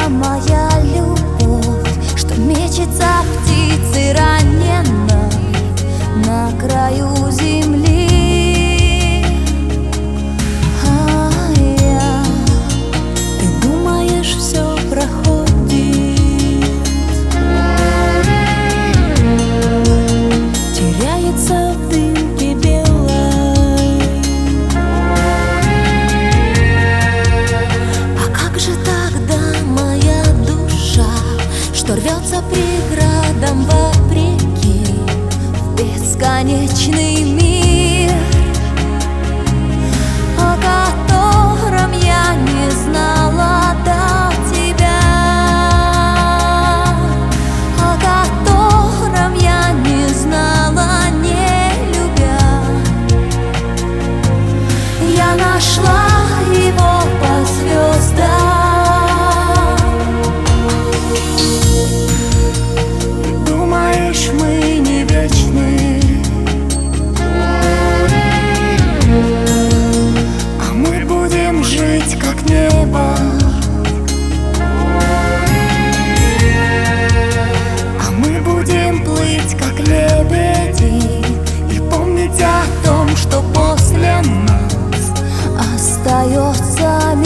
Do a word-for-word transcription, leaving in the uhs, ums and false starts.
моя любовь, что мечется птицей раненой на краю земли. А я, ты думаешь, все проходит, теряется в дымке белой. А как же тогда моя душа, что рвется преградам вопреки в бесконечный мир, о котором я не знала до тебя, о котором я не знала, не любя. Я нашла его по звездам. Думаешь, мы не вечны, а мы будем жить как небо, а мы будем плыть как лебеди и помнить о том, что после нас остается